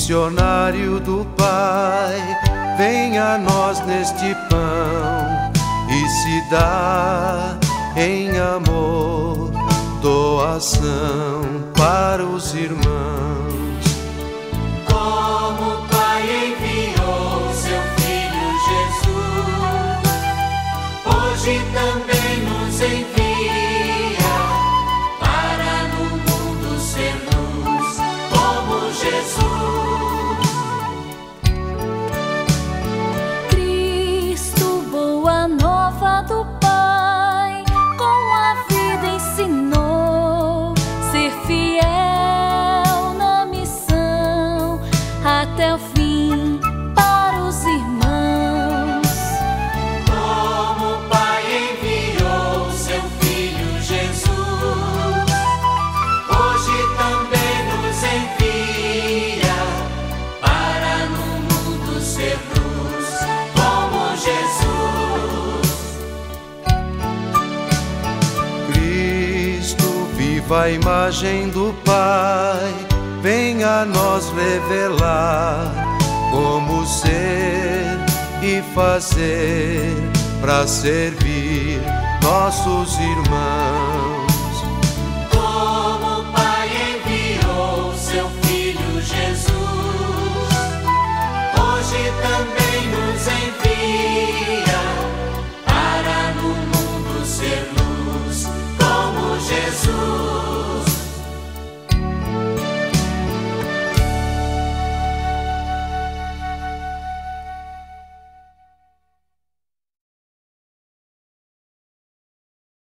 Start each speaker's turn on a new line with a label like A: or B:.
A: missionário do Pai, vem a nós neste pão e se dá em amor, doação para os irmãos.
B: Como o Pai enviou seu Filho Jesus, hoje também nos envia para no mundo ser luz, como Jesus.
C: Cristo, boa nova do Pai, com a vida ensinou ser fiel na missão até o fim para os irmãos.
B: Como o Pai enviou seu Filho Jesus, hoje também nos envia para no mundo ser luz, como Jesus.
A: Cristo, viva a imagem do Pai, vem a nós revelar como ser e fazer para servir nossos irmãos.